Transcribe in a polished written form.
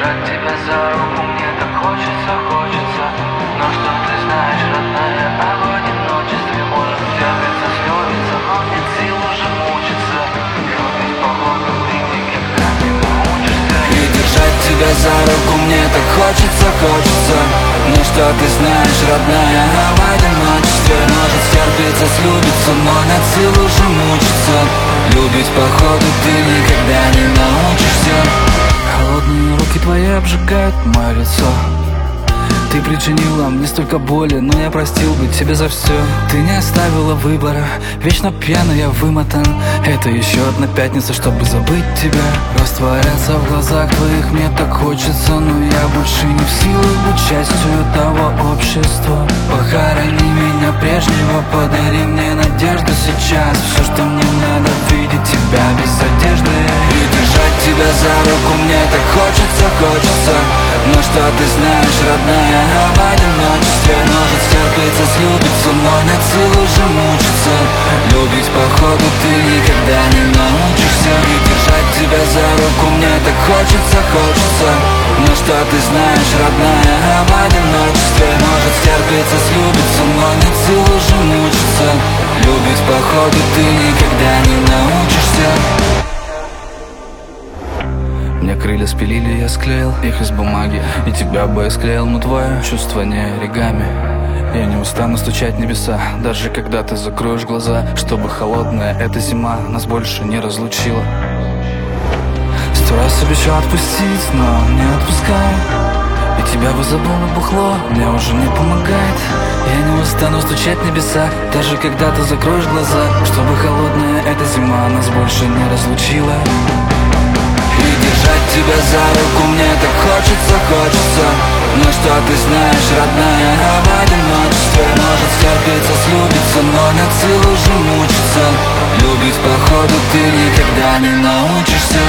держать тебя за руку мне так хочется, хочется. Но что ты знаешь, родная, об одиночестве может терпится, слезиться, но нет сил уже мучиться. Любить походу ты никогда не научишься. И держать тебя за руку мне так хочется, хочется. Но что ты знаешь, родная, об одиночестве может терпится, слюбиться, но нет сил уже мучиться. Любить походу ты никогда не научишься. Холодные руки твои обжигают мое лицо. Ты причинила мне столько боли, но я простил бы тебя за все. Ты не оставила выбора, вечно пьяный я вымотан. Это еще одна пятница, чтобы забыть тебя. Растворяться в глазах твоих мне так хочется, но я больше не в силах быть частью этого общества. Похорони меня прежнего, подари мне надежду сейчас. Все, что мне надо, видеть тебя без одежды и держать тебя за руку мне так хочется, хочется. Но что ты знаешь, родная, об одиночестве может терпится, слюбиться, но нет сил уже мучиться. Любить походу ты никогда не научишься. И держать тебя за руку мне так хочется, хочется. Но что ты знаешь, родная, об одиночестве может терпится, слюбиться, но нет сил уже мучиться. Любить походу ты никогда не научишься. Мне крылья спилили, я склеил их из бумаги. И тебя бы я склеил, но твое чувство не оригами. Я не устану стучать в небеса, даже когда ты закроешь глаза, чтобы холодная эта зима нас больше не разлучила. 100 раз обещал отпустить, но не отпускаю. И тебя бы забыл, но бухло мне уже не помогает. Я не устану стучать в небеса, даже когда ты закроешь глаза, чтобы холодная эта зима нас больше не разлучила. И держать тебя за руку мне так хочется, хочется. Но что ты знаешь, родная, об одиночестве может терпится, слюбиться, но нет сил уже мучиться. Любить походу ты никогда не научишься.